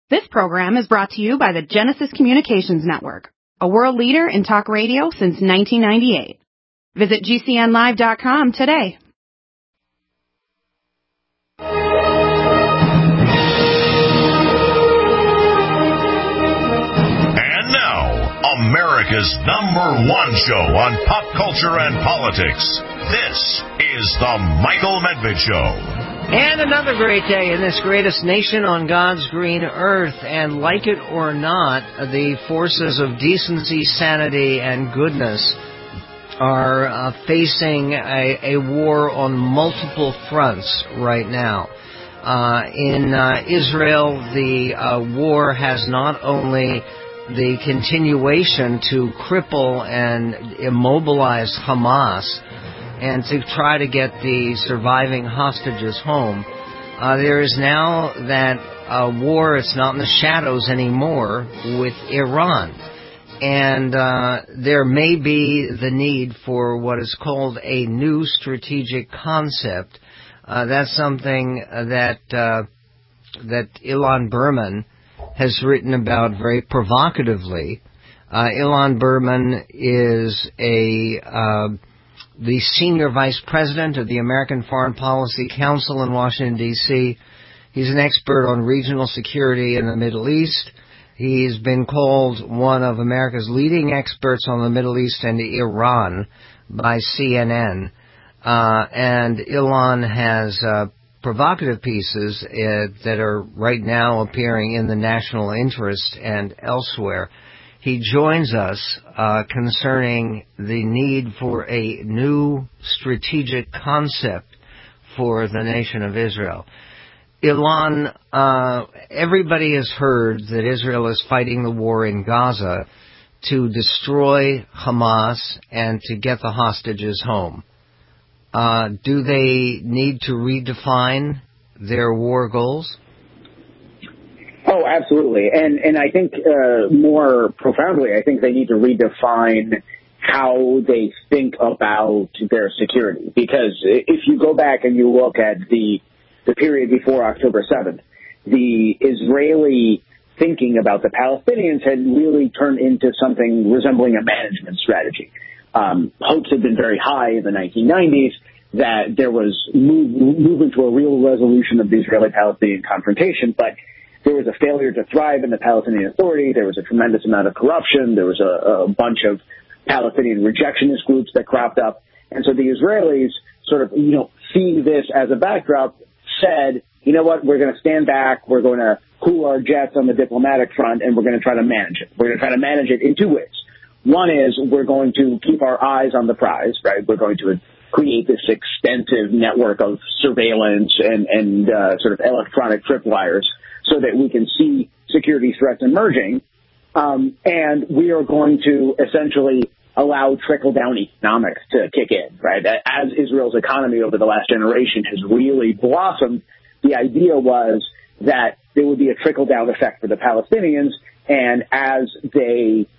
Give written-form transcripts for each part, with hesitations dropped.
This program is brought to you by the Genesis Communications Network, a world leader in talk radio since 1998. Visit GCNlive.com today. And now, America's #1 show on pop culture and politics. This is The Michael Medved Show. And another great day in this greatest nation on God's green earth. And like it or not, the forces of decency, sanity, and goodness are facing a war on multiple fronts right now. In Israel, the war has not only the continuation to cripple and immobilize Hamas and to try to get the surviving hostages home. There is now that war, it's not in the shadows anymore, with Iran. And there may be the need for what is called a new strategic concept. That's something that Ilan Berman has written about very provocatively. Ilan Berman is the senior vice president of the American Foreign Policy Council in Washington, D.C. He's an expert on regional security in the Middle East. He's been called one of America's leading experts on the Middle East and Iran by CNN. And Ilan has provocative pieces that are right now appearing in the National Interest and elsewhere. He joins us concerning the need for a new strategic concept for the nation of Israel. Ilan, everybody has heard that Israel is fighting the war in Gaza to destroy Hamas and to get the hostages home. Do they need to redefine their war goals? Oh, absolutely. And I think more profoundly, I think they need to redefine how they think about their security. Because if you go back and you look at the period before October 7th, the Israeli thinking about the Palestinians had really turned into something resembling a management strategy. Hopes had been very high in the 1990s that there was movement to a real resolution of the Israeli-Palestinian confrontation, but there was a failure to thrive in the Palestinian Authority. There was a tremendous amount of corruption. There was a bunch of Palestinian rejectionist groups that cropped up. And so the Israelis sort of, seeing this as a backdrop, said, you know what, we're going to stand back. We're going to cool our jets on the diplomatic front, and we're going to try to manage it. We're going to try to manage it in two ways. One is we're going to keep our eyes on the prize, right? We're going to create this extensive network of surveillance and sort of electronic tripwires so that we can see security threats emerging. And we are going to essentially allow trickle-down economics to kick in, right? As Israel's economy over the last generation has really blossomed, the idea was that there would be a trickle-down effect for the Palestinians, and as they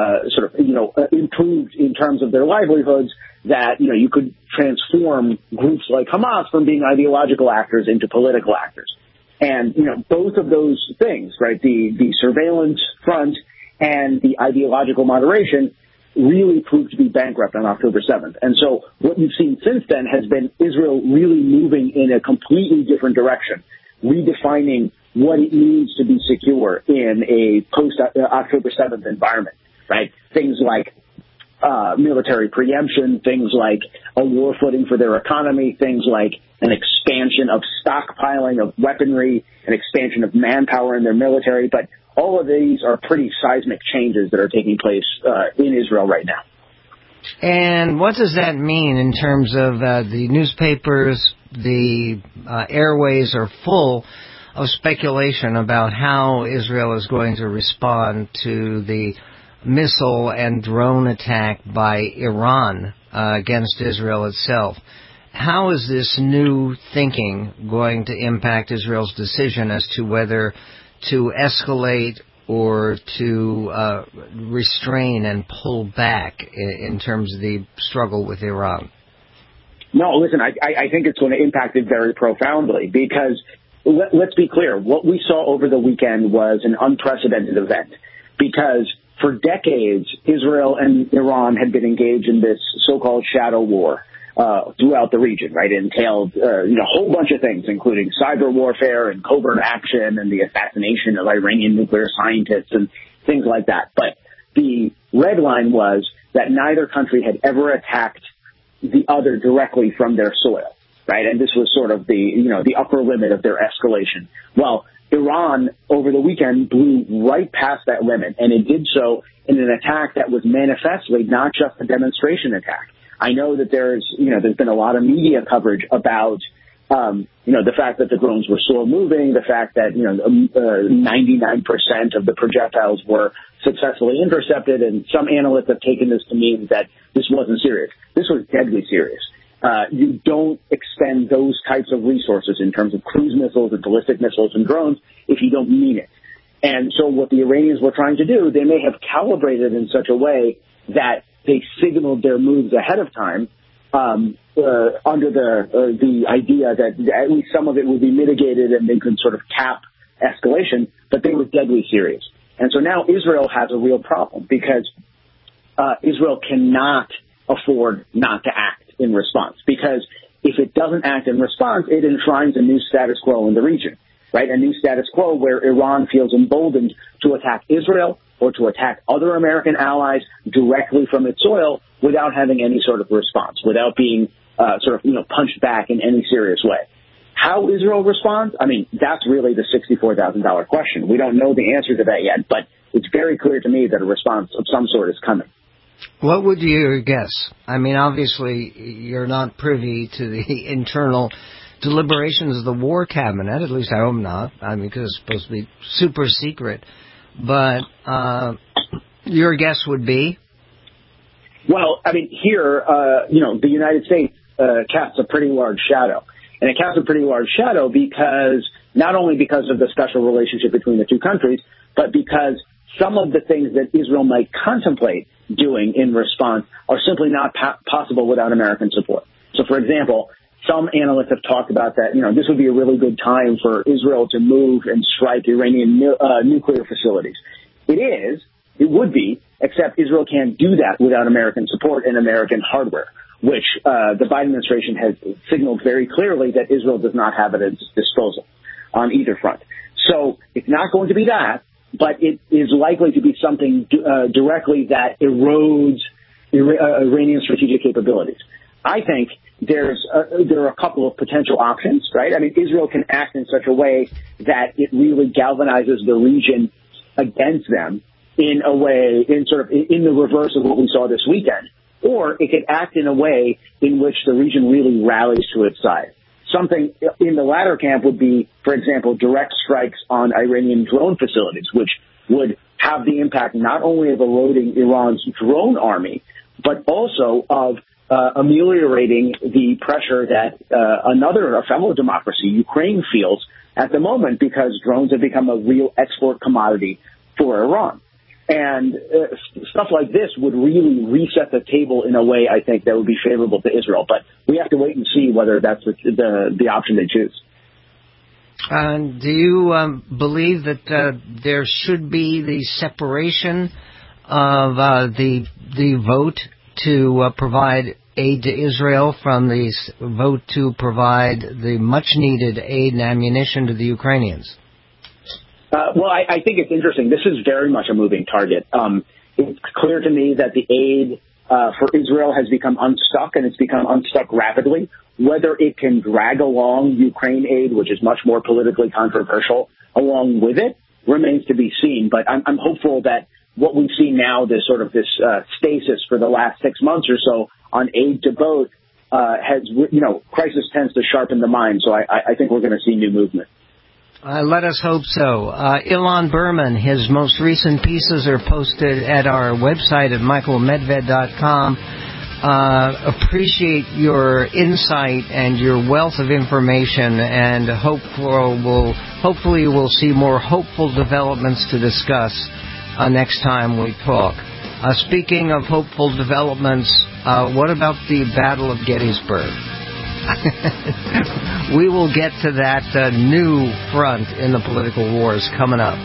improved in terms of their livelihoods, that, you could transform groups like Hamas from being ideological actors into political actors. And, both of those things, right, the surveillance front and the ideological moderation really proved to be bankrupt on October 7th. And so what you've seen since then has been Israel really moving in a completely different direction, redefining what it means to be secure in a post-October 7th environment, right? Things like military preemption, things like a war footing for their economy, things like an expansion of stockpiling of weaponry, an expansion of manpower in their military. But all of these are pretty seismic changes that are taking place in Israel right now. And what does that mean in terms of the newspapers, the airways are full of speculation about how Israel is going to respond to the missile and drone attack by Iran against Israel itself. How is this new thinking going to impact Israel's decision as to whether to escalate or to restrain and pull back in terms of the struggle with Iran? No, listen, I think it's going to impact it very profoundly because let's be clear. What we saw over the weekend was an unprecedented event because for decades, Israel and Iran had been engaged in this so-called shadow war throughout the region, right? It entailed a whole bunch of things, including cyber warfare and covert action and the assassination of Iranian nuclear scientists and things like that. But the red line was that neither country had ever attacked the other directly from their soil, right? And this was sort of the upper limit of their escalation. Well, Iran over the weekend blew right past that limit, and it did so in an attack that was manifestly not just a demonstration attack. I know that there's been a lot of media coverage about, the fact that the drones were slow moving, the fact that, 99% of the projectiles were successfully intercepted, and some analysts have taken this to mean that this wasn't serious. This was deadly serious. You don't expend those types of resources in terms of cruise missiles and ballistic missiles and drones if you don't mean it. And so what the Iranians were trying to do, they may have calibrated in such a way that they signaled their moves ahead of time under the idea that at least some of it would be mitigated and they could sort of cap escalation, but they were deadly serious. And so now Israel has a real problem because Israel cannot afford not to act in response, because if it doesn't act in response, it enshrines a new status quo in the region, right? A new status quo where Iran feels emboldened to attack Israel or to attack other American allies directly from its soil without having any sort of response, without being punched back in any serious way. How Israel responds, I mean, that's really the $64,000 question. We don't know the answer to that yet, but it's very clear to me that a response of some sort is coming. What would you guess? I mean, obviously, you're not privy to the internal deliberations of the War Cabinet. At least I hope not. I mean, because it's supposed to be super secret. But your guess would be? Well, I mean, here, the United States casts a pretty large shadow. And it casts a pretty large shadow because, not only because of the special relationship between the two countries, but because some of the things that Israel might contemplate doing in response are simply not possible without American support. So, for example, some analysts have talked about that, this would be a really good time for Israel to move and strike Iranian nuclear facilities. It would be, except Israel can't do that without American support and American hardware, which the Biden administration has signaled very clearly that Israel does not have at its disposal on either front. So it's not going to be that, but it is likely to be something directly that erodes Iranian strategic capabilities. I think there are a couple of potential options, right? I mean, Israel can act in such a way that it really galvanizes the region against them in a way, in the reverse of what we saw this weekend. Or it could act in a way in which the region really rallies to its side. Something in the latter camp would be, for example, direct strikes on Iranian drone facilities, which would have the impact not only of eroding Iran's drone army, but also of ameliorating the pressure that a fellow democracy, Ukraine, feels at the moment because drones have become a real export commodity for Iran. And stuff like this would really reset the table in a way, I think, that would be favorable to Israel. But we have to wait and see whether that's the option they choose. Do you believe that there should be the separation of the vote to provide aid to Israel from the vote to provide the much-needed aid and ammunition to the Ukrainians? Well, I think it's interesting. This is very much a moving target. It's clear to me that the aid for Israel has become unstuck, and it's become unstuck rapidly. Whether it can drag along Ukraine aid, which is much more politically controversial, along with it, remains to be seen. But I'm hopeful that what we see now, this stasis for the last 6 months or so on aid to both, crisis tends to sharpen the mind. So I think we're going to see new movement. Let us hope so. Ilan Berman, his most recent pieces are posted at our website at michaelmedved.com. Appreciate your insight and your wealth of information, and hopefully we'll see more hopeful developments to discuss next time we talk. Speaking of hopeful developments, what about the Battle of Gettysburg? We will get to that new front in the political wars coming up.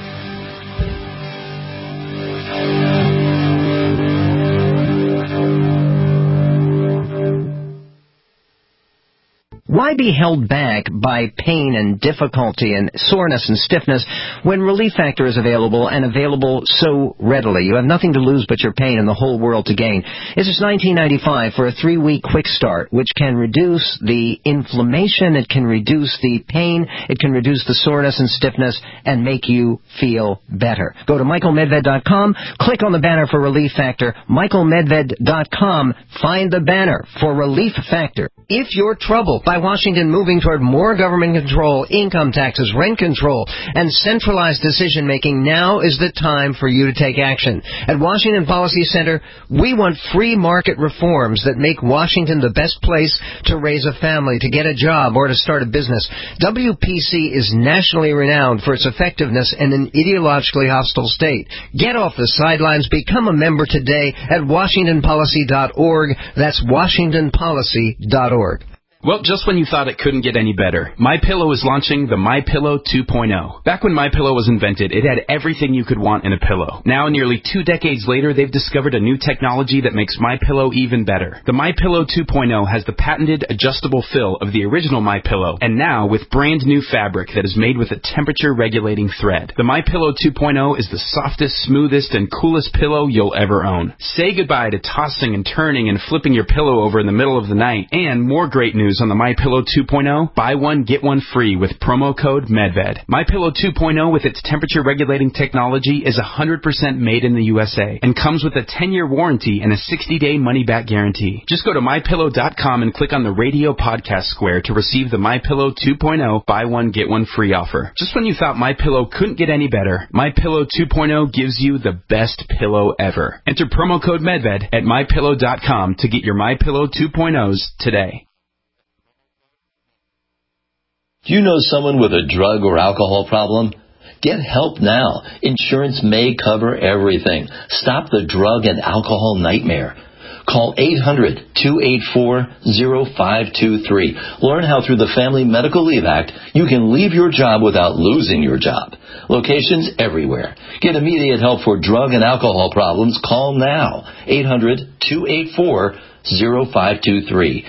Why be held back by pain and difficulty and soreness and stiffness when Relief Factor is available and available so readily? You have nothing to lose but your pain and the whole world to gain. This is $19.95 for a 3-week quick start, which can reduce the inflammation, it can reduce the pain, it can reduce the soreness and stiffness, and make you feel better. Go to michaelmedved.com, click on the banner for Relief Factor, michaelmedved.com, find the banner for Relief Factor. If you're troubled by Washington moving toward more government control, income taxes, rent control, and centralized decision-making, now is the time for you to take action. At Washington Policy Center, we want free market reforms that make Washington the best place to raise a family, to get a job, or to start a business. WPC is nationally renowned for its effectiveness in an ideologically hostile state. Get off the sidelines. Become a member today at WashingtonPolicy.org. That's WashingtonPolicy.org. Well, just when you thought it couldn't get any better, MyPillow is launching the MyPillow 2.0. Back when MyPillow was invented, it had everything you could want in a pillow. Now, nearly 2 decades later, they've discovered a new technology that makes MyPillow even better. The MyPillow 2.0 has the patented adjustable fill of the original MyPillow, and now with brand new fabric that is made with a temperature-regulating thread. The MyPillow 2.0 is the softest, smoothest, and coolest pillow you'll ever own. Say goodbye to tossing and turning and flipping your pillow over in the middle of the night. And more great news on the MyPillow 2.0, buy one, get one free with promo code MedVed. MyPillow 2.0 with its temperature-regulating technology is 100% made in the USA and comes with a 10-year warranty and a 60-day money-back guarantee. Just go to MyPillow.com and click on the radio podcast square to receive the MyPillow 2.0 buy one, get one free offer. Just when you thought MyPillow couldn't get any better, MyPillow 2.0 gives you the best pillow ever. Enter promo code MedVed at MyPillow.com to get your MyPillow 2.0s today. Do you know someone with a drug or alcohol problem? Get help now. Insurance may cover everything. Stop the drug and alcohol nightmare. Call 800-284-0523. Learn how through the Family Medical Leave Act you can leave your job without losing your job. Locations everywhere. Get immediate help for drug and alcohol problems. Call now. 800-284-0523.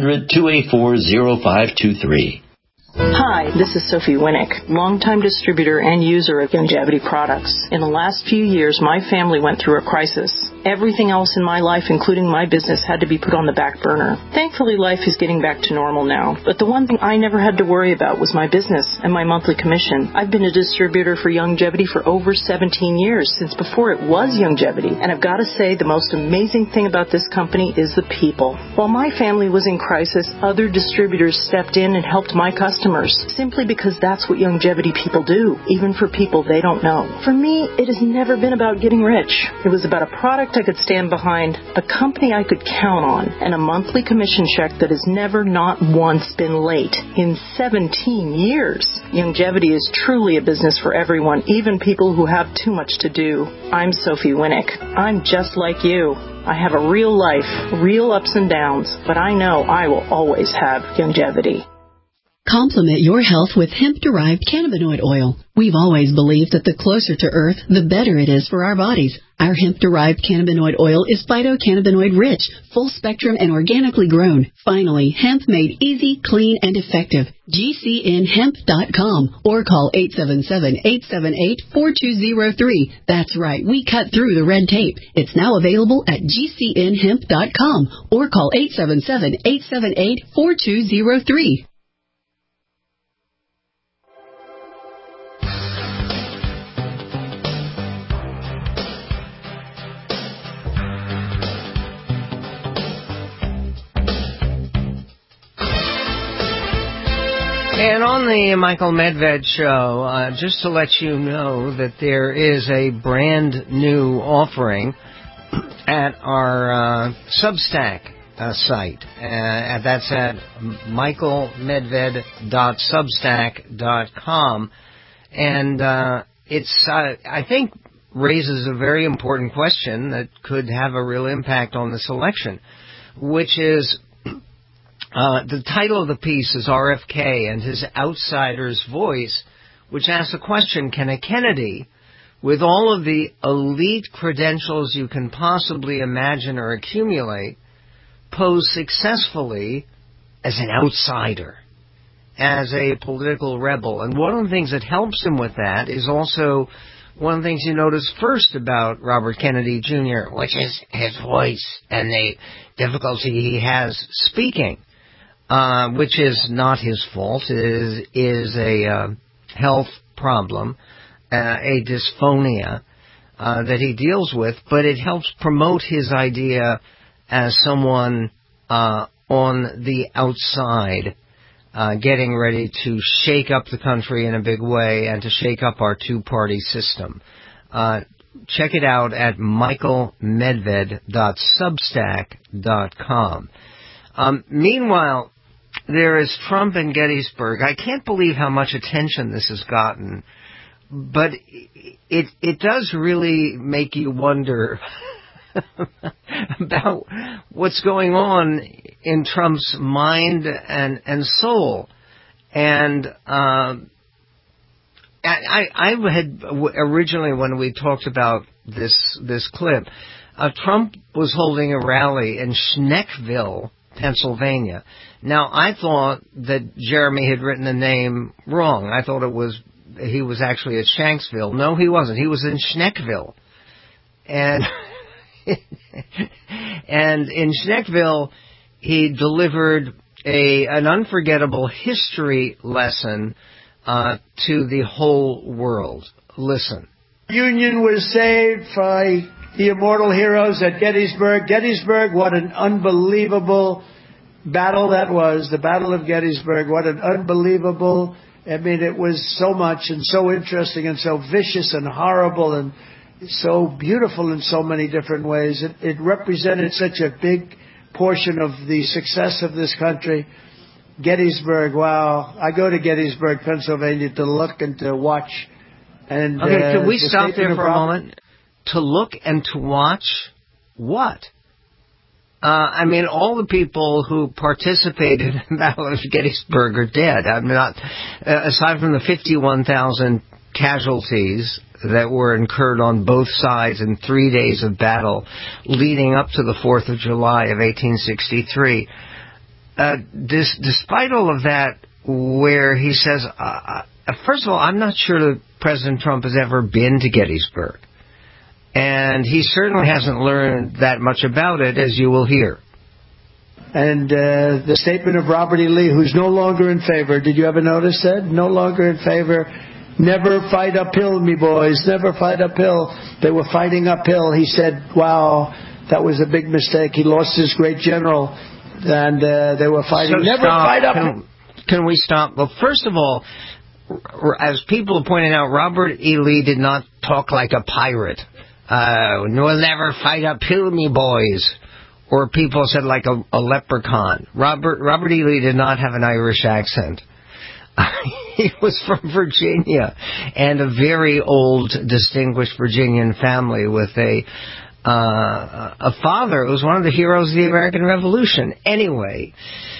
800-284-0523. Hi, this is Sophie Winnick, longtime distributor and user of Youngevity products. In the last few years, my family went through a crisis. Everything else in my life, including my business, had to be put on the back burner. Thankfully, life is getting back to normal now. But the one thing I never had to worry about was my business and my monthly commission. I've been a distributor for Youngevity for over 17 years, since before it was Youngevity. And I've got to say, the most amazing thing about this company is the people. While my family was in crisis, other distributors stepped in and helped my customers, simply because that's what Youngevity people do, even for people they don't know. For me, it has never been about getting rich. It was about a product I could stand behind, a company I could count on, and a monthly commission check that has never, not once, been late in 17 years. Youngevity is truly a business for everyone, even people who have too much to do. I'm Sophie Winnick. I'm just like you. I have a real life, real ups and downs, but I know I will always have Youngevity. Complement your health with hemp-derived cannabinoid oil. We've always believed that the closer to Earth, the better it is for our bodies. Our hemp-derived cannabinoid oil is phytocannabinoid-rich, full-spectrum, and organically grown. Finally, hemp made easy, clean, and effective. GCNhemp.com or call 877-878-4203. That's right, we cut through the red tape. It's now available at GCNhemp.com or call 877-878-4203. And on the Michael Medved Show, just to let you know that there is a brand new offering at our Substack site. That's at michaelmedved.substack.com. And it's, I think, raises a very important question that could have a real impact on this election, which is, The title of the piece is RFK and His Outsider's Voice, which asks the question, can a Kennedy, with all of the elite credentials you can possibly imagine or accumulate, pose successfully as an outsider, as a political rebel? And one of the things that helps him with that is also one of the things you notice first about Robert Kennedy Jr., which is his voice and the difficulty he has speaking, which is not his fault. It is a health problem, a dysphonia that he deals with, but it helps promote his idea as someone on the outside, getting ready to shake up the country in a big way and to shake up our two-party system. Check it out at michaelmedved.substack.com. Meanwhile, there is Trump in Gettysburg. I can't believe how much attention this has gotten, but it does really make you wonder about what's going on in Trump's mind and soul. And I had originally, when we talked about this clip, Trump was holding a rally in Schneckville, Pennsylvania. Now, I thought that Jeremy had written the name wrong. I thought he was actually at Shanksville. No, he wasn't. He was in Schneckville. And and in Schneckville, he delivered an unforgettable history lesson to the whole world. Listen. Union was saved by the immortal heroes at Gettysburg. Gettysburg, what an unbelievable battle that was. The Battle of Gettysburg, what an unbelievable, I mean, it was so much and so interesting and so vicious and horrible and so beautiful in so many different ways. It represented such a big portion of the success of this country. Gettysburg, wow. I go to Gettysburg, Pennsylvania to look and to watch. And okay, can we stop there for a moment? To look and to watch what? I mean, all the people who participated in the Battle of Gettysburg are dead. I'm not, aside from the 51,000 casualties that were incurred on both sides in 3 days of battle leading up to the 4th of July of 1863. Despite all of that, where he says, first of all, I'm not sure that President Trump has ever been to Gettysburg. And he certainly hasn't learned that much about it, as you will hear. And the statement of Robert E. Lee, who's no longer in favor, did you ever notice that? No longer in favor. Never fight uphill, me boys. Never fight uphill. They were fighting uphill. He said, wow, that was a big mistake. He lost his great general. And they were fighting. So never fight uphill. Can we stop? Well, first of all, as people have pointed out, Robert E. Lee did not talk like a pirate. We'll never fight uphill, me boys. Or people said like a leprechaun. Robert E. Lee did not have an Irish accent. He was from Virginia, and a very old, distinguished Virginian family with a father who was one of the heroes of the American Revolution. Anyway,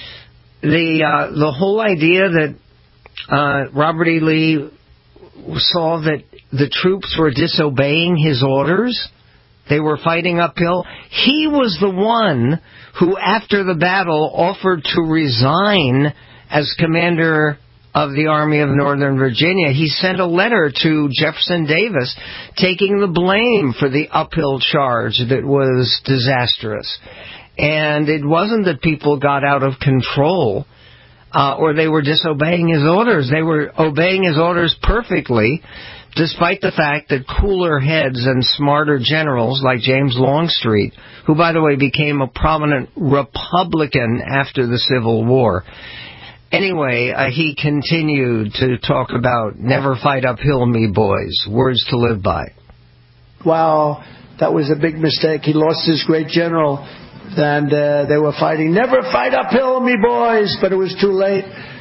the whole idea that Robert E. Lee saw that the troops were disobeying his orders, they were fighting uphill. He was the one who, after the battle, offered to resign as commander of the Army of Northern Virginia. He sent a letter to Jefferson Davis taking the blame for the uphill charge that was disastrous. And it wasn't that people got out of control or they were disobeying his orders. They were obeying his orders perfectly, despite the fact that cooler heads and smarter generals like James Longstreet, who, by the way, became a prominent Republican after the Civil War. Anyway, he continued to talk about never fight uphill, me boys, words to live by. Wow, that was a big mistake. He lost his great general, and they were fighting, never fight uphill, me boys, but it was too late.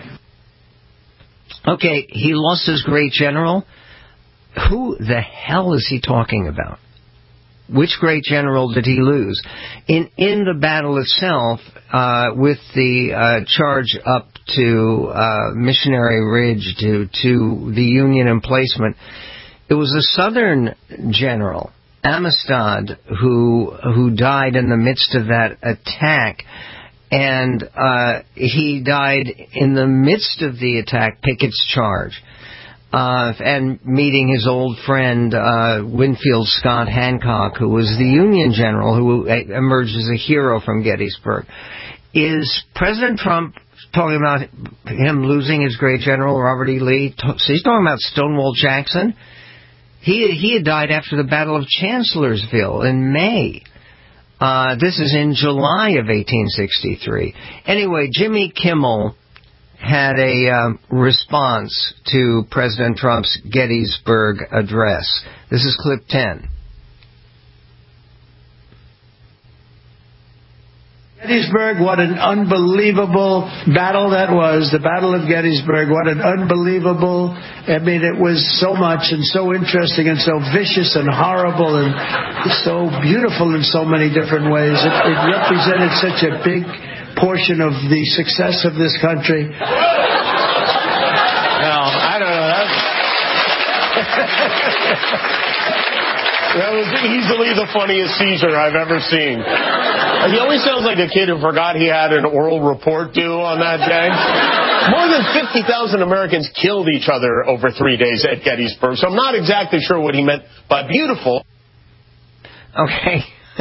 Okay, he lost his great general. Who the hell is he talking about? which great general did he lose? In the battle itself, with the charge up to Missionary Ridge to the Union emplacement, it was a Southern general, Amistad, who died in the midst of that attack. And he died in the midst of the attack, Pickett's charge, and meeting his old friend Winfield Scott Hancock, who was the Union general who emerged as a hero from Gettysburg. Is President Trump talking about him losing his great general, Robert E. Lee? He's talking about Stonewall Jackson. He had died after the Battle of Chancellorsville in May. This is in July of 1863. Anyway, Jimmy Kimmel had a response to President Trump's Gettysburg address. This is clip 10. Gettysburg, what an unbelievable battle that was. The Battle of Gettysburg, what an unbelievable, it was so much and so interesting and so vicious and horrible and so beautiful in so many different ways. It represented such a big portion of the success of this country. Well, I don't know. That was easily the funniest Caesar I've ever seen. He always sounds like a kid who forgot he had an oral report due on that day. More than 50,000 Americans killed each other over 3 days at Gettysburg, so I'm not exactly sure what he meant by beautiful. Okay.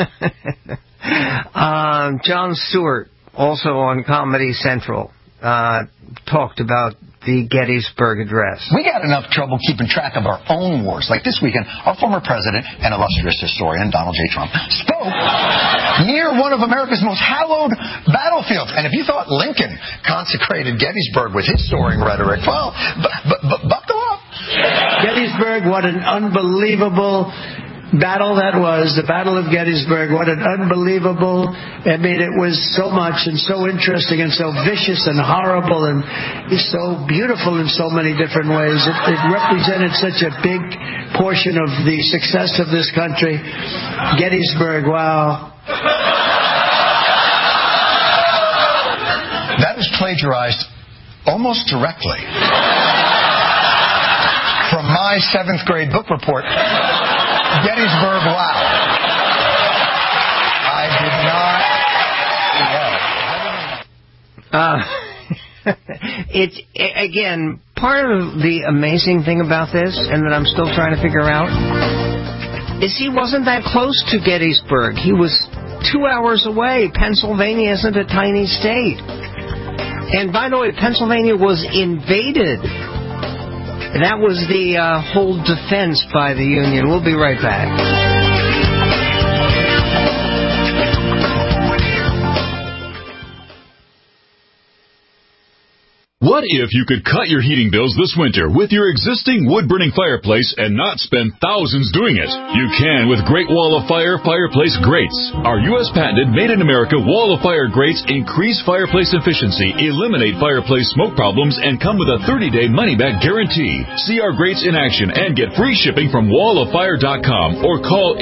Jon Stewart, also on Comedy Central, talked about the Gettysburg Address. We got enough trouble keeping track of our own wars. Like this weekend, our former president and illustrious historian, Donald J. Trump, spoke near one of America's most hallowed battlefields. And if you thought Lincoln consecrated Gettysburg with his soaring rhetoric, well, buckle up. Gettysburg, what an unbelievable battle that was. The Battle of Gettysburg, what an unbelievable, it was so much and so interesting and so vicious and horrible and so beautiful in so many different ways. It represented such a big portion of the success of this country. Gettysburg, wow. That was plagiarized almost directly from my 7th grade book report, Gettysburg, wow. I did not. It's, again, part of the amazing thing about this, and that I'm still trying to figure out, is he wasn't that close to Gettysburg. He was 2 hours away. Pennsylvania isn't a tiny state. And by the way, Pennsylvania was invaded. That was the whole defense by the Union. We'll be right back. What if you could cut your heating bills this winter with your existing wood-burning fireplace and not spend thousands doing it? You can with Great Wall of Fire fireplace grates. Our U.S. patented made-in-America Wall of Fire grates increase fireplace efficiency, eliminate fireplace smoke problems, and come with a 30-day money-back guarantee. See our grates in action and get free shipping from walloffire.com or call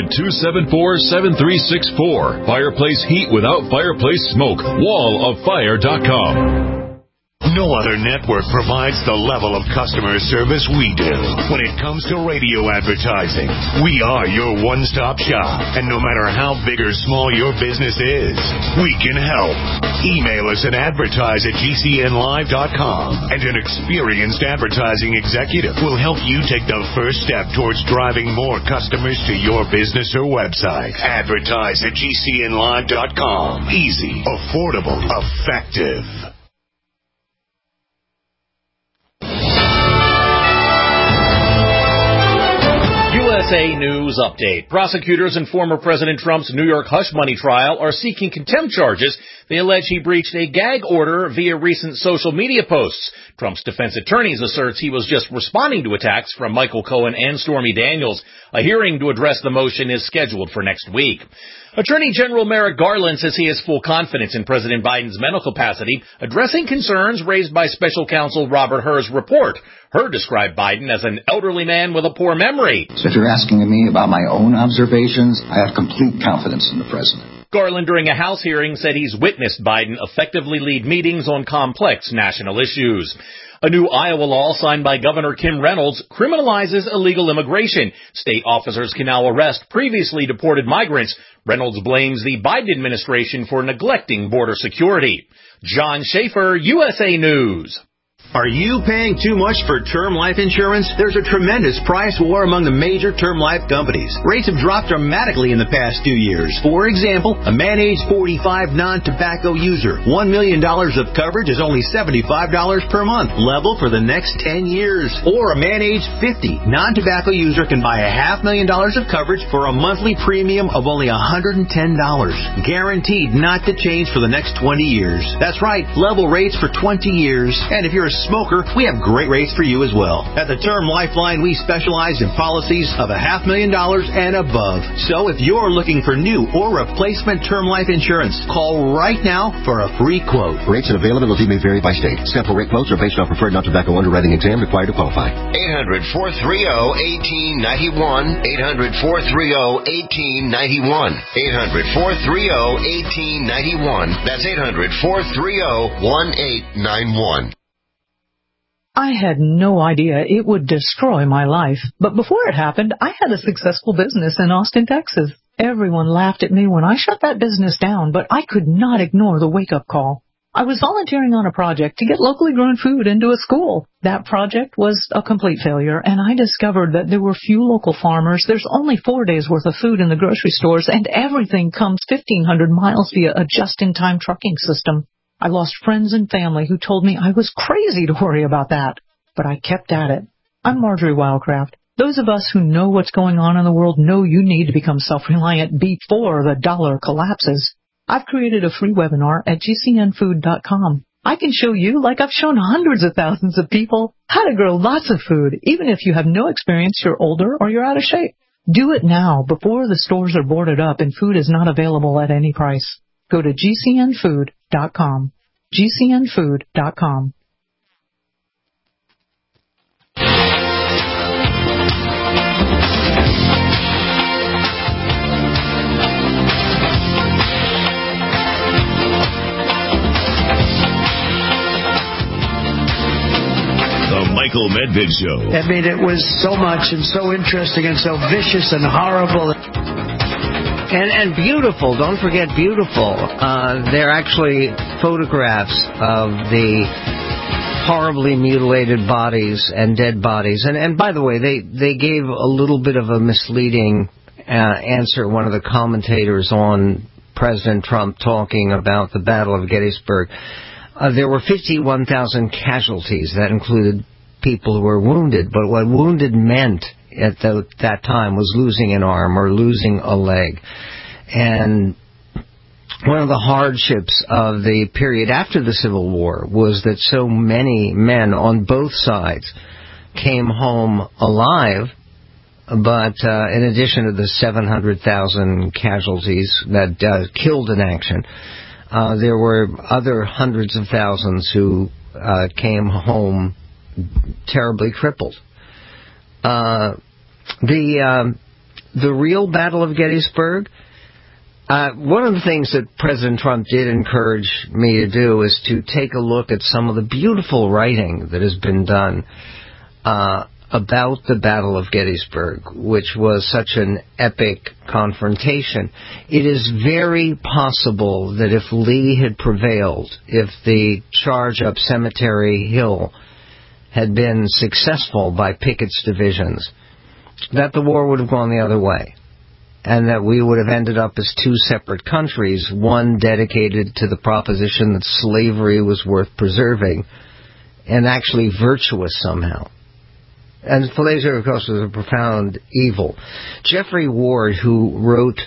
800-274-7364. Fireplace heat without fireplace smoke. walloffire.com. No other network provides the level of customer service we do. When it comes to radio advertising, we are your one-stop shop. And no matter how big or small your business is, we can help. Email us at advertise@gcnlive.com, and an experienced advertising executive will help you take the first step towards driving more customers to your business or website. Advertise@gcnlive.com. Easy, affordable, effective. USA News Update. Prosecutors in former President Trump's New York hush money trial are seeking contempt charges. They allege he breached a gag order via recent social media posts. Trump's defense attorneys asserts he was just responding to attacks from Michael Cohen and Stormy Daniels. A hearing to address the motion is scheduled for next week. Attorney General Merrick Garland says he has full confidence in President Biden's mental capacity, addressing concerns raised by Special Counsel Robert Hur's report. Her described Biden as an elderly man with a poor memory. So if you're asking me about my own observations, I have complete confidence in the president. Garland, during a House hearing, said he's witnessed Biden effectively lead meetings on complex national issues. A new Iowa law signed by Governor Kim Reynolds criminalizes illegal immigration. State officers can now arrest previously deported migrants. Reynolds blames the Biden administration for neglecting border security. John Schaefer, USA News. Are you paying too much for term life insurance? There's a tremendous price war among the major term life companies. Rates have dropped dramatically in the past 2 years. For example, a man age 45 non-tobacco user, $1 million of coverage is only $75 per month, level for the next 10 years. Or a man age 50 non-tobacco user can buy $500,000 of coverage for a monthly premium of only $110, guaranteed not to change for the next 20 years. That's right, level rates for 20 years. And if you're a smoker, we have great rates for you as well. At the Term Lifeline, we specialize in policies of $500,000 and above. So if you're looking for new or replacement term life insurance, call right now for a free quote. Rates and availability may vary by state. Sample rate quotes are based on preferred non-tobacco underwriting exam required to qualify. 800-430-1891. 800-430-1891. 800-430-1891. That's 800-430-1891. I had no idea it would destroy my life. But before it happened, I had a successful business in Austin, Texas. Everyone laughed at me when I shut that business down, but I could not ignore the wake-up call. I was volunteering on a project to get locally grown food into a school. That project was a complete failure, and I discovered that there were few local farmers. There's only 4 days' worth of food in the grocery stores, and everything comes 1,500 miles via a just-in-time trucking system. I lost friends and family who told me I was crazy to worry about that, but I kept at it. I'm Marjorie Wildcraft. Those of us who know what's going on in the world know you need to become self-reliant before the dollar collapses. I've created a free webinar at gcnfood.com. I can show you, like I've shown hundreds of thousands of people, how to grow lots of food, even if you have no experience, you're older, or you're out of shape. Do it now, before the stores are boarded up and food is not available at any price. Go to gcnfood.com. gcnfood.com. The Michael Medved Show. I mean, it was so much and so interesting and so vicious and horrible. And beautiful. Don't forget beautiful. They're actually photographs of the horribly mutilated bodies and dead bodies. And by the way, they gave a little bit of a misleading answer. One of the commentators on President Trump talking about the Battle of Gettysburg. There were 51,000 casualties. That included people who were wounded. But what wounded meant at that time was losing an arm or losing a leg. And one of the hardships of the period after the Civil War was that so many men on both sides came home alive, but in addition to the 700,000 casualties that killed in action, there were other hundreds of thousands who came home terribly crippled. The real Battle of Gettysburg, one of the things that President Trump did encourage me to do is to take a look at some of the beautiful writing that has been done about the Battle of Gettysburg, which was such an epic confrontation. It is very possible that if Lee had prevailed, if the charge up Cemetery Hill had been successful by Pickett's divisions, that the war would have gone the other way, and that we would have ended up as two separate countries, one dedicated to the proposition that slavery was worth preserving and actually virtuous somehow. And slavery, of course, was a profound evil. Jeffrey Ward, who wrote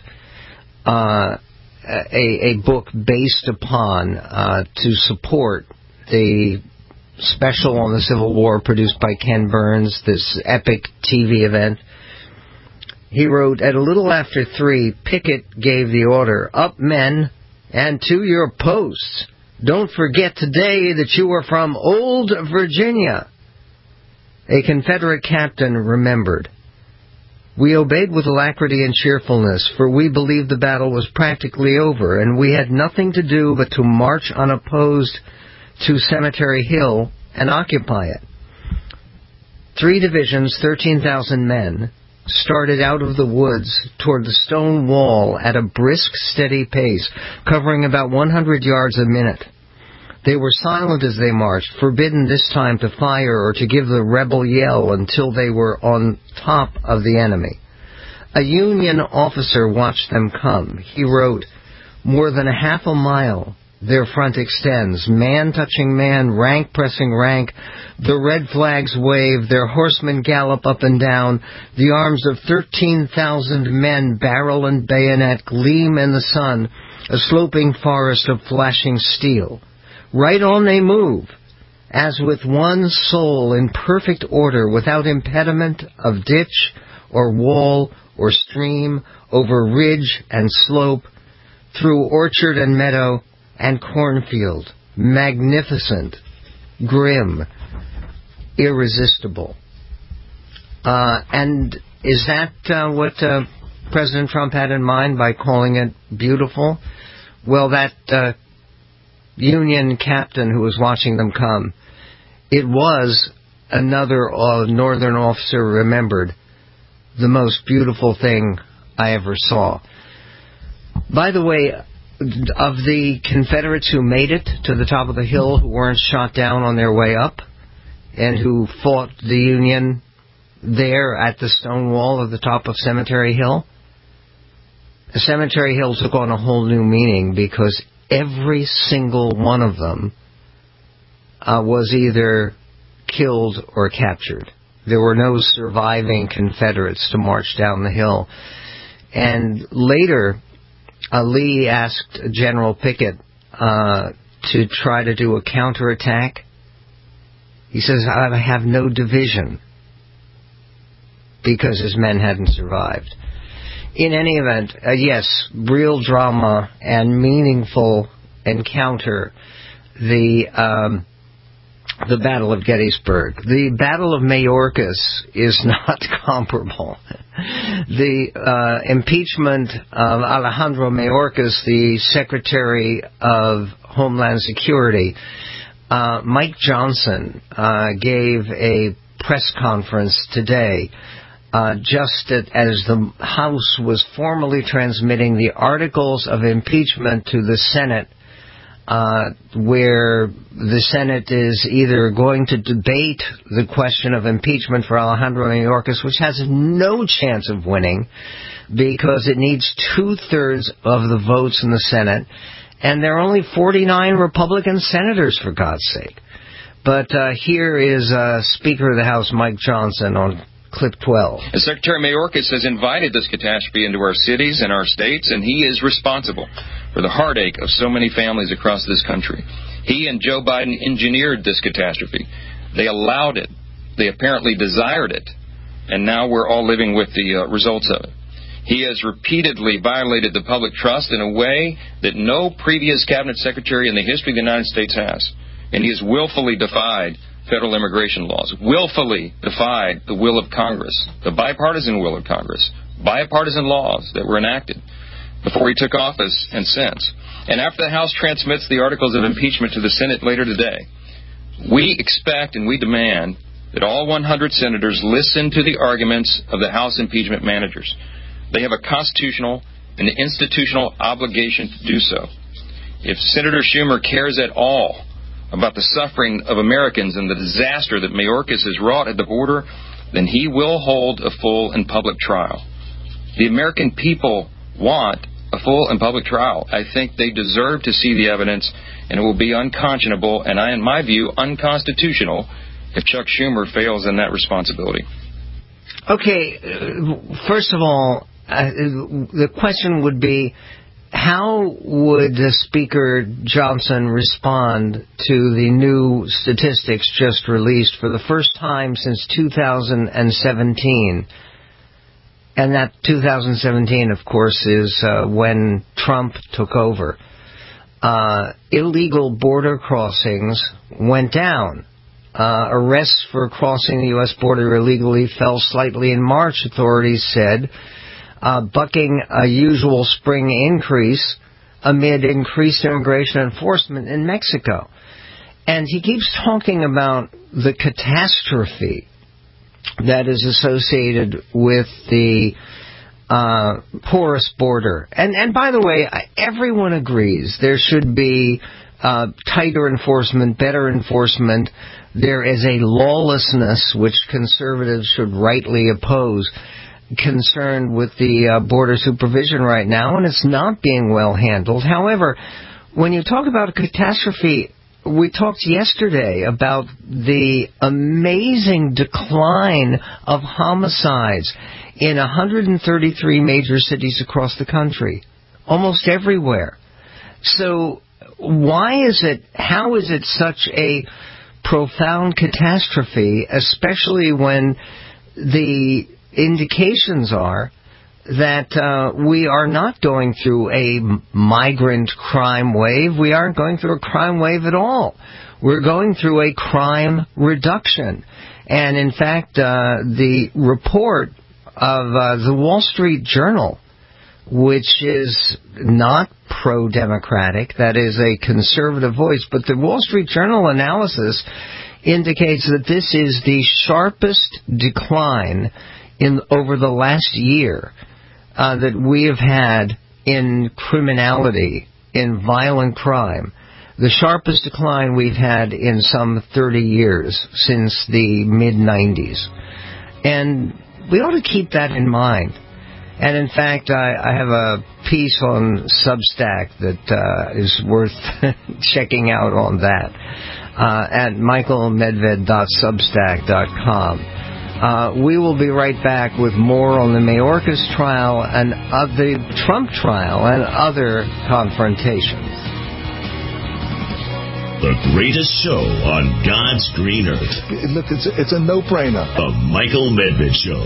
a book based upon to support the special on the Civil War produced by Ken Burns, this epic TV event, he wrote, at a little after 3, Pickett gave the order, "Up, men, and to your posts. Don't forget today that you are from Old Virginia." A Confederate captain remembered, "We obeyed with alacrity and cheerfulness, for we believed the battle was practically over, and we had nothing to do but to march unopposed to Cemetery Hill and occupy it." 3 divisions, 13,000 men, started out of the woods toward the stone wall at a brisk, steady pace, covering about 100 yards a minute. They were silent as they marched, forbidden this time to fire or to give the rebel yell until they were on top of the enemy. A Union officer watched them come. He wrote, "More than a half a mile their front extends, man touching man, rank pressing rank. The red flags wave, their horsemen gallop up and down. The arms of 13,000 men, barrel and bayonet, gleam in the sun, a sloping forest of flashing steel. Right on they move, as with one soul in perfect order, without impediment of ditch or wall or stream, over ridge and slope, through orchard and meadow and cornfield, magnificent, grim, irresistible." And is that what President Trump had in mind by calling it beautiful? Well, that Union captain who was watching them come, it was, another Northern officer remembered, the most beautiful thing I ever saw. By the way, of the Confederates who made it to the top of the hill, who weren't shot down on their way up, and who fought the Union there at the stone wall at the top of Cemetery Hill, Cemetery Hill took on a whole new meaning because every single one of them was either killed or captured. There were no surviving Confederates to march down the hill. And later, Lee asked General Pickett to try to do a counterattack. He says, "I have no division," because his men hadn't survived. In any event, yes, real drama and meaningful encounter, the Battle of Gettysburg. The Battle of Mayorkas is not comparable. The impeachment of Alejandro Mayorkas, the Secretary of Homeland Security, Mike Johnson gave a press conference today just as the House was formally transmitting the articles of impeachment to the Senate, where the Senate is either going to debate the question of impeachment for Alejandro Mayorkas, which has no chance of winning because it needs 2/3 of the votes in the Senate, and there are only 49 Republican senators, for God's sake. But here is Speaker of the House Mike Johnson on Clip 12. Secretary Mayorkas has invited this catastrophe into our cities and our states, and he is responsible for the heartache of so many families across this country. He and Joe Biden engineered this catastrophe. They allowed it. They apparently desired it. And now we're all living with the results of it. He has repeatedly violated the public trust in a way that no previous cabinet secretary in the history of the United States has. And he has willfully defied federal immigration laws, willfully defied the will of Congress, the bipartisan will of Congress, bipartisan laws that were enacted before he took office and since. And after the House transmits the articles of impeachment to the Senate later today, we expect and we demand that all 100 senators listen to the arguments of the House impeachment managers. They have a constitutional and institutional obligation to do so. If Senator Schumer cares at all about the suffering of Americans and the disaster that Mayorkas has wrought at the border, then he will hold a full and public trial. The American people want a full and public trial. I think they deserve to see the evidence, and it will be unconscionable and, in my view, unconstitutional if Chuck Schumer fails in that responsibility. Okay, first of all, the question would be, how would Speaker Johnson respond to the new statistics just released for the first time since 2017? And that 2017, of course, is when Trump took over. Illegal border crossings went down Arrests for crossing the U.S. border illegally fell slightly in March, authorities said, bucking a usual spring increase amid increased immigration enforcement in Mexico. And he keeps talking about the catastrophe that is associated with the porous border. And by the way, everyone agrees there should be tighter enforcement, better enforcement. There is a lawlessness which conservatives should rightly oppose, concerned with the border supervision right now, and it's not being well handled. However, when you talk about a catastrophe, we talked yesterday about the amazing decline of homicides in 133 major cities across the country, almost everywhere. So how is it such a profound catastrophe, especially when the indications are that we are not going through a migrant crime wave. We aren't going through a crime wave at all. We're going through a crime reduction. And in fact, the report of the Wall Street Journal, which is not pro-democratic, that is a conservative voice, but the Wall Street Journal analysis indicates that this is the sharpest decline over the last year that we have had in criminality, in violent crime. The sharpest decline we've had in some 30 years, since the mid-90s. And we ought to keep that in mind. And in fact, I have a piece on Substack that is worth checking out on that at michaelmedved.substack.com. We will be right back with more on the Mayorkas trial and the Trump trial and other confrontations. The greatest show on God's green earth. Look, it's a no-brainer. The Michael Medved Show.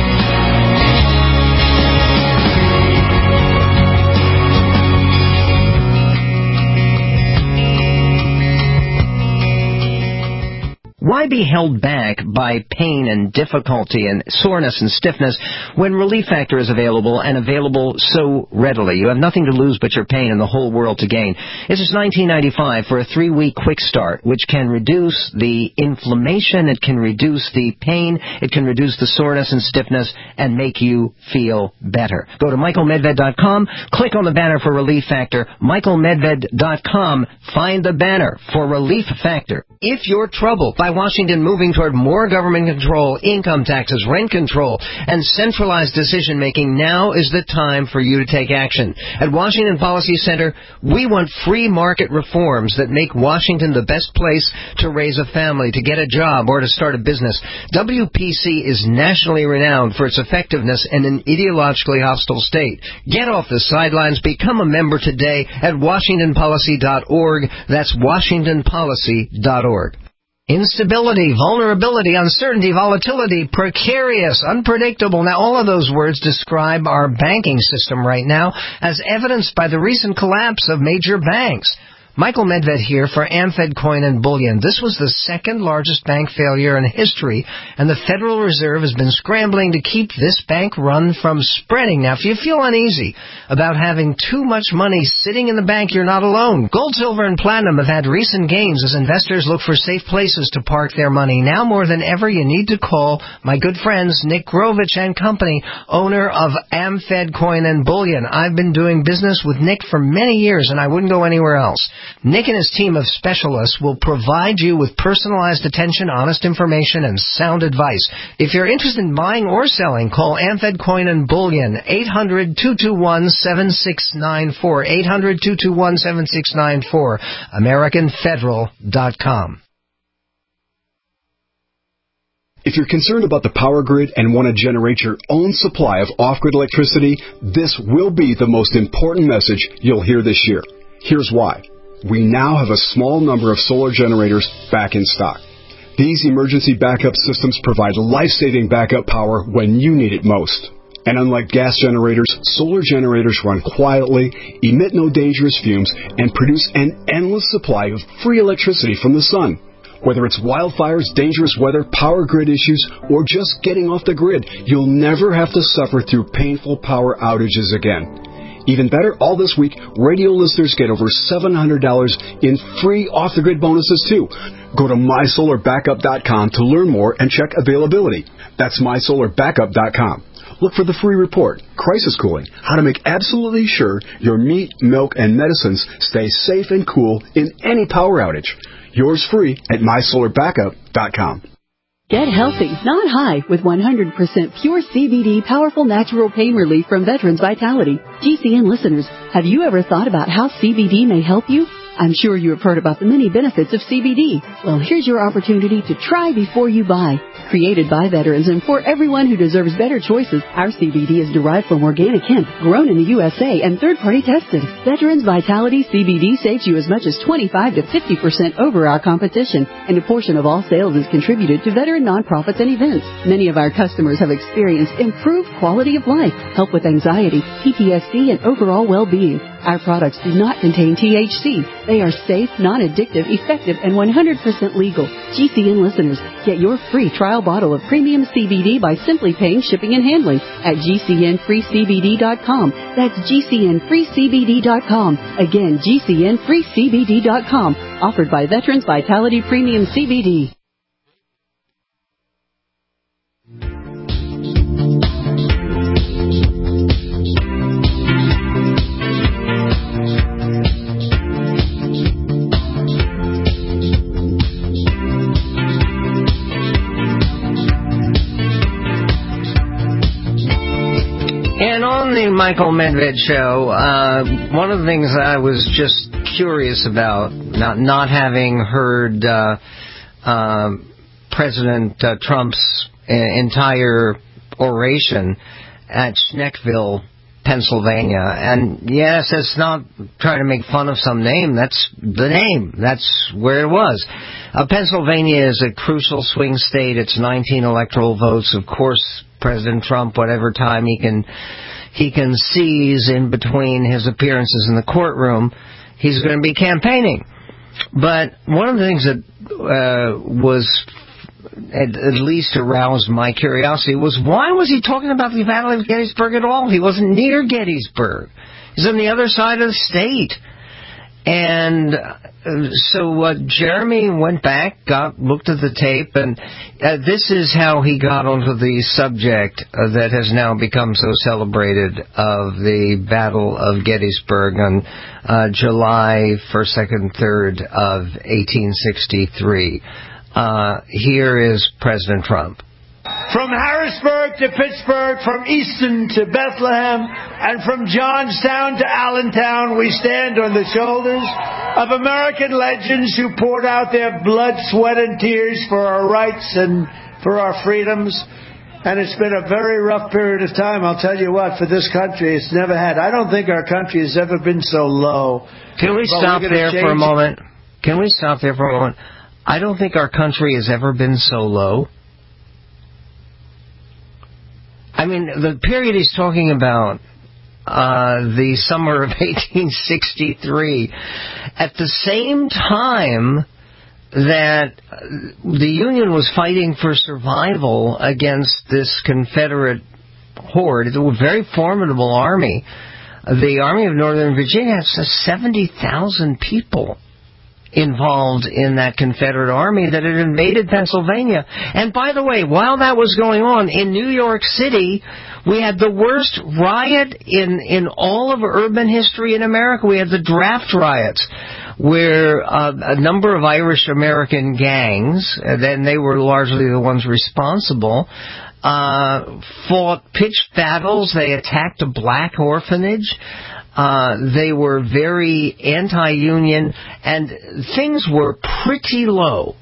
Why be held back by pain and difficulty and soreness and stiffness when Relief Factor is available and available so readily? You have nothing to lose but your pain and the whole world to gain. This is $19.95 for a 3-week quick start, which can reduce the inflammation, it can reduce the pain, it can reduce the soreness and stiffness, and make you feel better. Go to michaelmedved.com, click on the banner for Relief Factor, michaelmedved.com, find the banner for Relief Factor. If you're troubled by Washington moving toward more government control, income taxes, rent control, and centralized decision-making, now is the time for you to take action. At Washington Policy Center, we want free market reforms that make Washington the best place to raise a family, to get a job, or to start a business. WPC is nationally renowned for its effectiveness in an ideologically hostile state. Get off the sidelines. Become a member today at WashingtonPolicy.org. That's WashingtonPolicy.org. Instability, vulnerability, uncertainty, volatility, precarious, unpredictable. Now, all of those words describe our banking system right now, as evidenced by the recent collapse of major banks. Michael Medved here for AmFed Coin and Bullion. This was the second largest bank failure in history, and the Federal Reserve has been scrambling to keep this bank run from spreading. Now, if you feel uneasy about having too much money sitting in the bank, you're not alone. Gold, silver, and platinum have had recent gains as investors look for safe places to park their money. Now more than ever, you need to call my good friends Nick Grovich and Company, owner of AmFed Coin and Bullion. I've been doing business with Nick for many years, and I wouldn't go anywhere else. Nick and his team of specialists will provide you with personalized attention, honest information, and sound advice. If you're interested in buying or selling, call AmFed Coin and Bullion, 800-221-7694, 800-221-7694, AmericanFederal.com. If you're concerned about the power grid and want to generate your own supply of off-grid electricity, this will be the most important message you'll hear this year. Here's why. We now have a small number of solar generators back in stock. These emergency backup systems provide life-saving backup power when you need it most. And unlike gas generators, solar generators run quietly, emit no dangerous fumes, and produce an endless supply of free electricity from the sun. Whether it's wildfires, dangerous weather, power grid issues, or just getting off the grid, you'll never have to suffer through painful power outages again. Even better, all this week, radio listeners get over $700 in free off-the-grid bonuses, too. Go to MySolarBackup.com to learn more and check availability. That's MySolarBackup.com. Look for the free report, Crisis Cooling, how to make absolutely sure your meat, milk, and medicines stay safe and cool in any power outage. Yours free at MySolarBackup.com. Get healthy, not high, with 100% pure CBD powerful natural pain relief from Veterans Vitality. GCN listeners, have you ever thought about how CBD may help you? I'm sure you have heard about the many benefits of CBD. Well, here's your opportunity to try before you buy. Created by veterans and for everyone who deserves better choices, our CBD is derived from organic hemp, grown in the USA, and third-party tested. Veterans Vitality CBD saves you as much as 25 to 50% over our competition, and a portion of all sales is contributed to veteran nonprofits and events. Many of our customers have experienced improved quality of life, help with anxiety, PTSD, and overall well-being. Our products do not contain THC. They are safe, non-addictive, effective, and 100% legal. GCN listeners, get your free trial bottle of premium CBD by simply paying shipping and handling at GCNFreeCBD.com. That's GCNFreeCBD.com. Again, GCNFreeCBD.com. Offered by Veterans Vitality Premium CBD. And on the Michael Medved show, one of the things I was just curious about, not having heard President Trump's entire oration at Schneckville, Pennsylvania. And yes, it's not trying to make fun of some name. That's the name. That's where it was. Pennsylvania is a crucial swing state. It's 19 electoral votes. Of course, President Trump, whatever time he can seize in between his appearances in the courtroom, he's going to be campaigning. But one of the things that was at least aroused my curiosity was, why was he talking about the Battle of Gettysburg at all? He wasn't near Gettysburg. He's on the other side of the state. And so Jeremy went back, looked at the tape, and this is how he got onto the subject that has now become so celebrated of the Battle of Gettysburg on July 1st, 2nd, 3rd of 1863. Here is President Trump. From Harrisburg to Pittsburgh, from Easton to Bethlehem, and from Johnstown to Allentown, we stand on the shoulders of American legends who poured out their blood, sweat, and tears for our rights and for our freedoms. And it's been a very rough period of time, I'll tell you what, for this country. It's never had. I don't think our country has ever been so low. Can we stop there for a moment? Can we stop there for a moment? I don't think our country has ever been so low. I mean, the period he's talking about, the summer of 1863, at the same time that the Union was fighting for survival against this Confederate horde, it was a very formidable army. The Army of Northern Virginia has 70,000 people involved in that Confederate army that had invaded Pennsylvania. And by the way, while that was going on, in New York City, we had the worst riot in all of urban history in America. We had the draft riots, where a number of Irish-American gangs, then they were largely the ones responsible, fought pitched battles. They attacked a black orphanage. They were very anti-union, and things were pretty low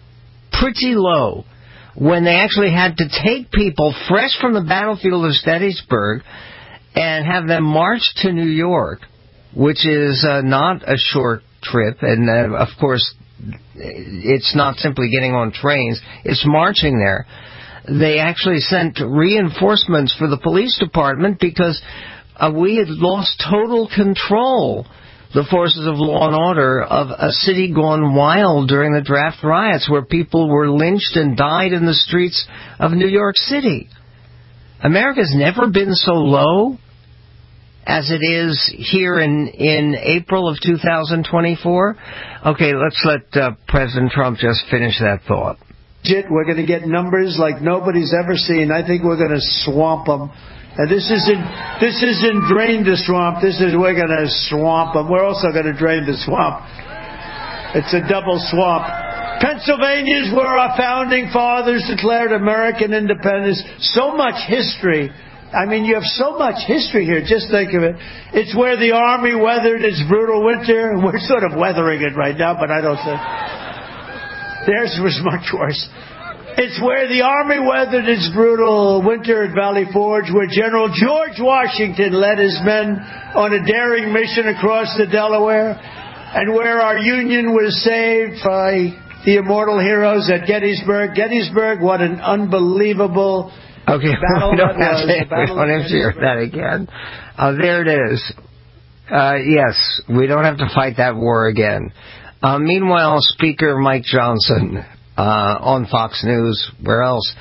when they actually had to take people fresh from the battlefield of Gettysburg and have them march to New York, which is not a short trip, and of course it's not simply getting on trains, it's marching there. They actually sent reinforcements for the police department because we had lost total control the forces of law and order of a city gone wild during the draft riots where people were lynched and died in the streets of New York City. America's never been so low as it is here in April of 2024. Okay, let's let President Trump just finish that thought. We're going to get numbers like nobody's ever seen. I think we're going to swamp them. And this isn't drain the swamp. We're going to swamp them. We're also going to drain the swamp. It's a double swamp. Pennsylvania's where our founding fathers declared American independence. So much history. I mean, you have so much history here. Just think of it. It's where the Army weathered its brutal winter. We're sort of weathering it right now, but I don't think. Theirs was much worse. It's where the Army weathered its brutal winter at Valley Forge, where General George Washington led his men on a daring mission across the Delaware, and where our Union was saved by the immortal heroes at Gettysburg. Gettysburg, what an unbelievable battle that was. We don't have to hear that again. There it is. Yes, we don't have to fight that war again. Meanwhile, Speaker Mike Johnson on Fox News, where else,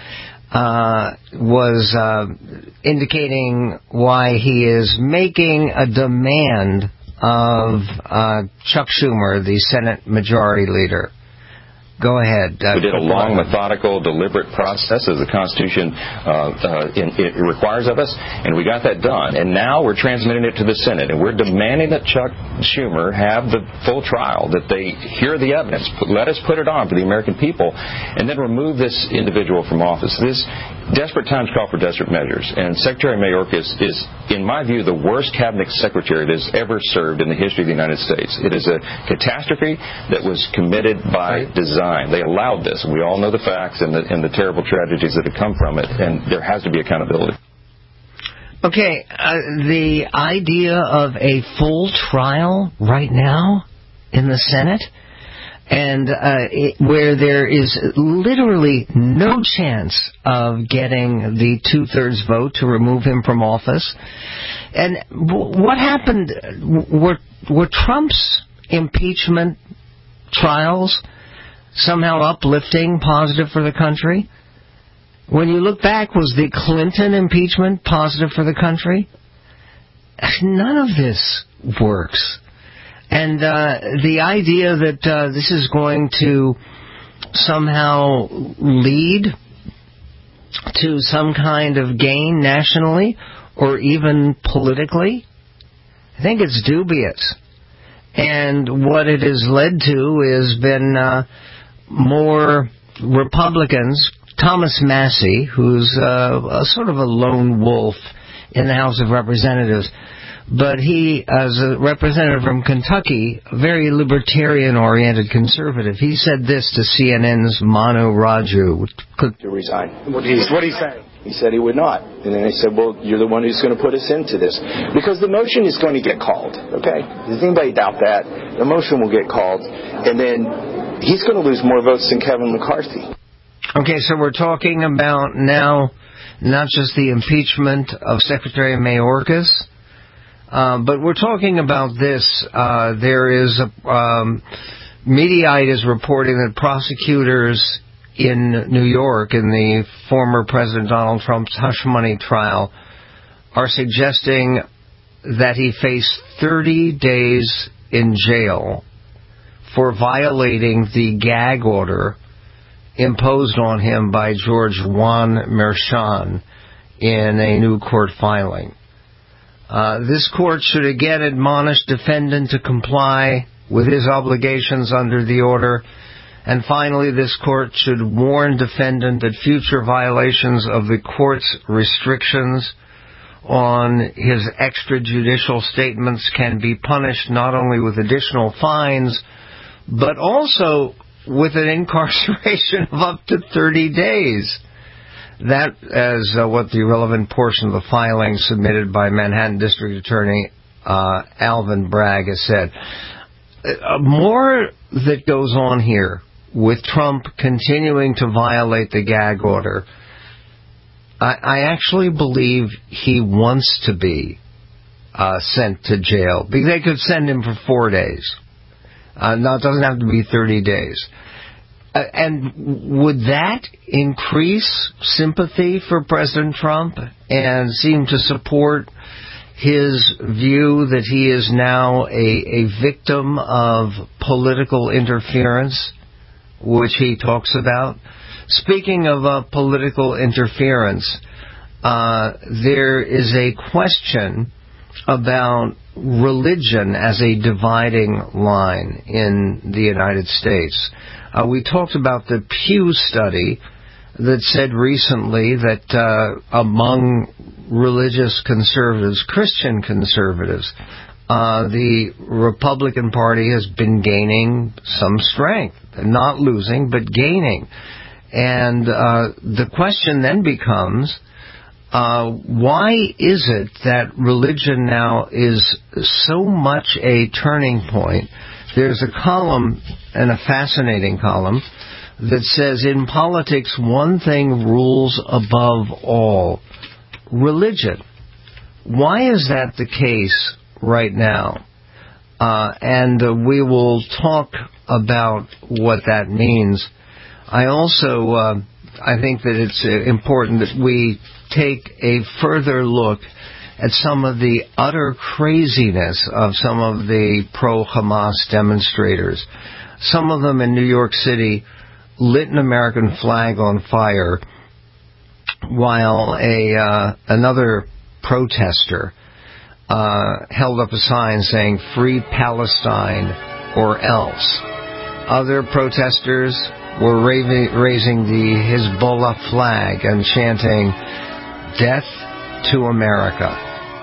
was indicating why he is making a demand of Chuck Schumer, the Senate Majority Leader. Go ahead. We did a long, methodical, deliberate process as the Constitution it requires of us, and we got that done. And now we're transmitting it to the Senate, and we're demanding that Chuck Schumer have the full trial, that they hear the evidence, let us put it on for the American people, and then remove this individual from office. This desperate times call for desperate measures, and Secretary Mayorkas is, in my view, the worst cabinet secretary that has ever served in the history of the United States. It is a catastrophe that was committed by design. They allowed this. We all know the facts and the terrible tragedies that have come from it, and there has to be accountability. Okay, the idea of a full trial right now in the Senate, and where there is literally no chance of getting the 2/3 vote to remove him from office. And what happened? Were Trump's impeachment trials somehow uplifting, positive for the country? When you look back, was the Clinton impeachment positive for the country? None of this works. And the idea that this is going to somehow lead to some kind of gain nationally or even politically, I think it's dubious. And what it has led to has been more Republicans. Thomas Massey, who's a sort of a lone wolf in the House of Representatives, but he, as a representative from Kentucky, a very libertarian-oriented conservative, he said this to CNN's Manu Raju. To resign. What did he say? He said he would not. And then they said, well, you're the one who's going to put us into this. Because the motion is going to get called, okay? Does anybody doubt that? The motion will get called, and then he's going to lose more votes than Kevin McCarthy. Okay, so we're talking about now not just the impeachment of Secretary Mayorkas, but we're talking about this. There is Mediaite is reporting that prosecutors in New York, in the former President Donald Trump's hush money trial, are suggesting that he face 30 days in jail for violating the gag order imposed on him by George Juan Merchan in a new court filing. This court should again admonish defendant to comply with his obligations under the order. And finally, this court should warn defendant that future violations of the court's restrictions on his extrajudicial statements can be punished not only with additional fines, but also with an incarceration of up to 30 days. That is what the relevant portion of the filing submitted by Manhattan District Attorney Alvin Bragg has said. More that goes on here with Trump continuing to violate the gag order. I actually believe he wants to be sent to jail. They could send him for 4 days. No, it doesn't have to be 30 days. And would that increase sympathy for President Trump and seem to support his view that he is now a victim of political interference, which he talks about? Speaking of political interference, there is a question about religion as a dividing line in the United States. We talked about the Pew study that said recently that among religious conservatives, Christian conservatives, the Republican Party has been gaining some strength, not losing, but gaining. And the question then becomes, why is it that religion now is so much a turning point? There's a column, and a fascinating column, that says, in politics, one thing rules above all: religion. Why is that the case right now? And we will talk about what that means. I also, I think that it's important that we take a further look at some of the utter craziness of some of the pro-Hamas demonstrators. Some of them in New York City lit an American flag on fire while another protester held up a sign saying, "Free Palestine or else." Other protesters were raising the Hezbollah flag and chanting, "Death to America."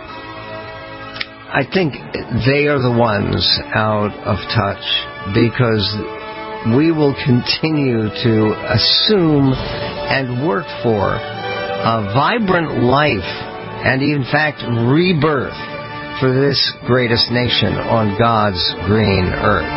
I think they are the ones out of touch, because we will continue to assume and work for a vibrant life and, in fact, rebirth for this greatest nation on God's green earth.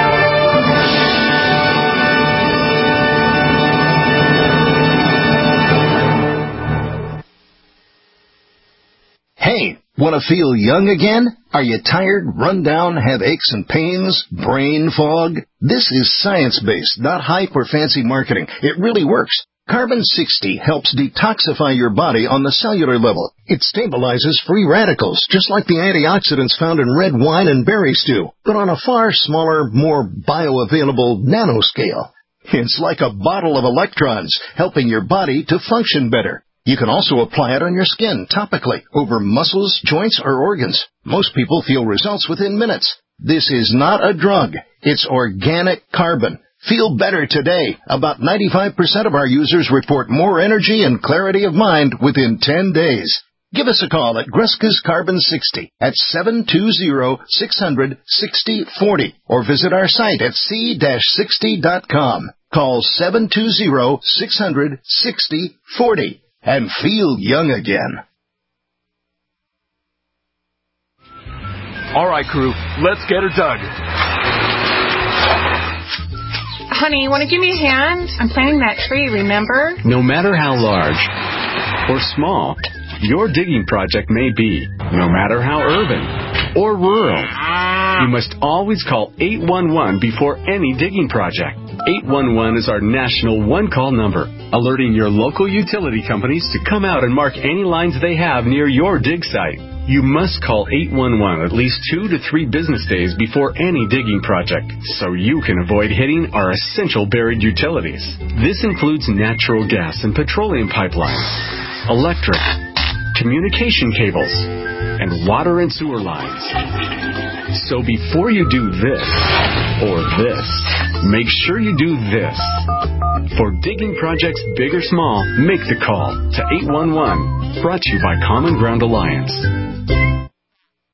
Hey, want to feel young again? Are you tired, run down, have aches and pains, brain fog? This is science-based, not hype or fancy marketing. It really works. Carbon 60 helps detoxify your body on the cellular level. It stabilizes free radicals, just like the antioxidants found in red wine and berry stew, but on a far smaller, more bioavailable nanoscale. It's like a bottle of electrons, helping your body to function better. You can also apply it on your skin topically over muscles, joints, or organs. Most people feel results within minutes. This is not a drug. It's organic carbon. Feel better today. About 95% of our users report more energy and clarity of mind within 10 days. Give us a call at Greska's Carbon 60 at 720-600-6040 or visit our site at c-60.com. Call 720-600-6040. And feel young again. All right, crew, let's get her dug. Honey, you want to give me a hand? I'm planting that tree, remember? No matter how large or small your digging project may be, no matter how urban or rural, you must always call 811 before any digging project. 811 is our national one-call number, alerting your local utility companies to come out and mark any lines they have near your dig site. You must call 811 at least 2 to 3 business days before any digging project, so you can avoid hitting our essential buried utilities. This includes natural gas and petroleum pipelines, electric, communication cables, and water and sewer lines. So before you do this or this, make sure you do this. For digging projects big or small, make the call to 811. Brought to you by Common Ground Alliance.